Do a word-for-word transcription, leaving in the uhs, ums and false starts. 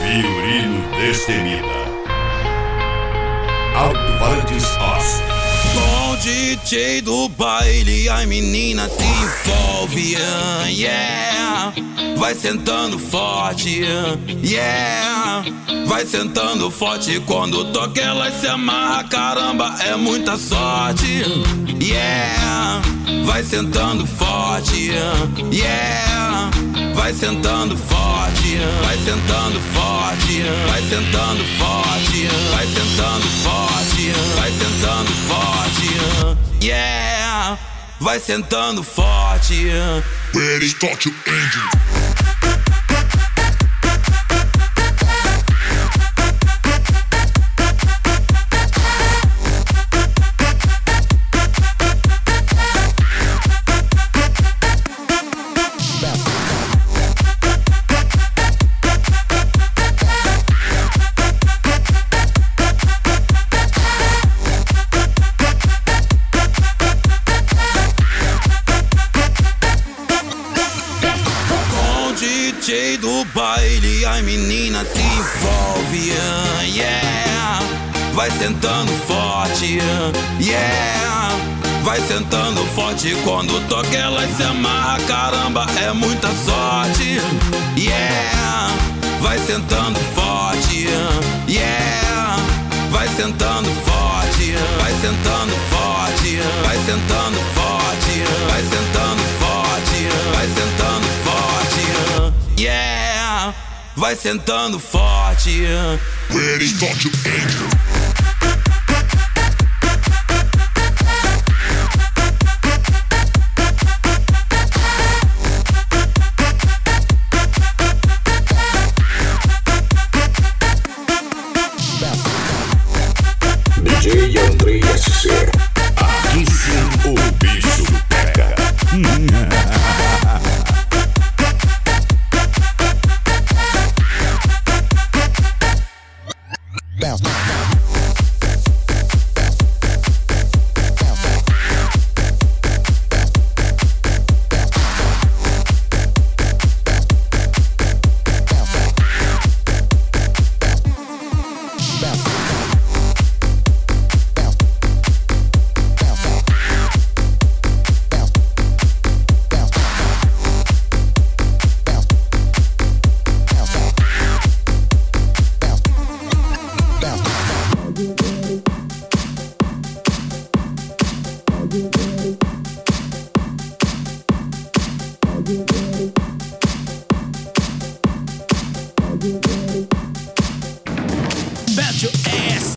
Fiorino Destemida. Alto-falantes Oz. Com o D J do baile, a menina se envolve, yeah. Vai sentando forte, yeah. Vai sentando forte, quando toca ela se amarra, caramba, é muita sorte, yeah. Vai sentando forte, yeah. Vai sentando forte, vai sentando forte, vai sentando forte, vai sentando forte, vai sentando forte, yeah. Vai sentando forte. Ready, start your engine. D J do baile, a menina se envolve, yeah. Vai sentando forte, yeah. Vai sentando forte, quando toca ela se amarra, caramba, é muita sorte, yeah. Vai sentando forte, yeah. Vai sentando forte, vai sentando forte, vai sentando forte, vai sentando forte, vai sentando forte, yeah. Vai sentando forte. Ready, start your engine. D J Andrei S C. Aqui sim o bicho pega. Bet your ass.